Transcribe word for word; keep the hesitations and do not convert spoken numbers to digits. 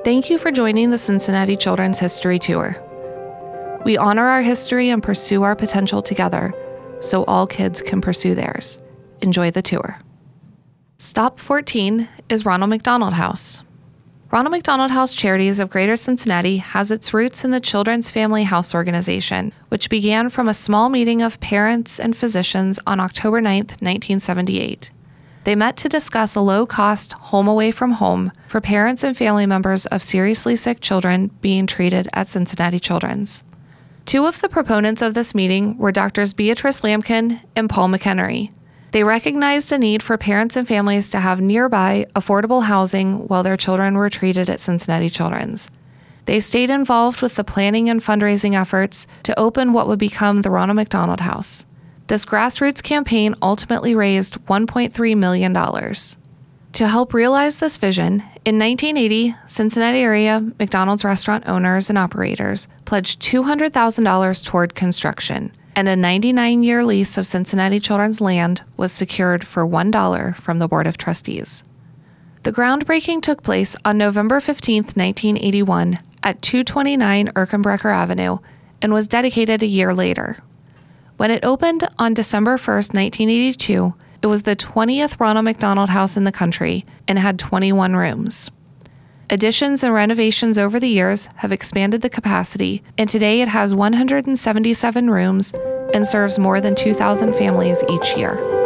Thank you for joining the Cincinnati Children's History Tour. We honor our history and pursue our potential together so all kids can pursue theirs. Enjoy the tour. Stop fourteen is Ronald McDonald House. Ronald McDonald House Charities of Greater Cincinnati has its roots in the Children's Family House Organization, which began from a small meeting of parents and physicians on October ninth, nineteen seventy-eight. They met to discuss a low-cost home away from home for parents and family members of seriously sick children being treated at Cincinnati Children's. Two of the proponents of this meeting were Doctors Beatrice Lampkin and Paul McHenry. They recognized a need for parents and families to have nearby, affordable housing while their children were treated at Cincinnati Children's. They stayed involved with the planning and fundraising efforts to open what would become the Ronald McDonald House. This grassroots campaign ultimately raised one point three million dollars. To help realize this vision, in nineteen eighty, Cincinnati area McDonald's restaurant owners and operators pledged two hundred thousand dollars toward construction, and a ninety-nine year lease of Cincinnati Children's land was secured for one dollar from the Board of Trustees. The groundbreaking took place on November fifteenth, nineteen eighty-one at two twenty-nine Erkenbrecher Avenue and was dedicated a year later. When it opened on December first, nineteen eighty-two, it was the twentieth Ronald McDonald House in the country and had twenty-one rooms. Additions and renovations over the years have expanded the capacity, and today it has one hundred seventy-seven rooms and serves more than two thousand families each year.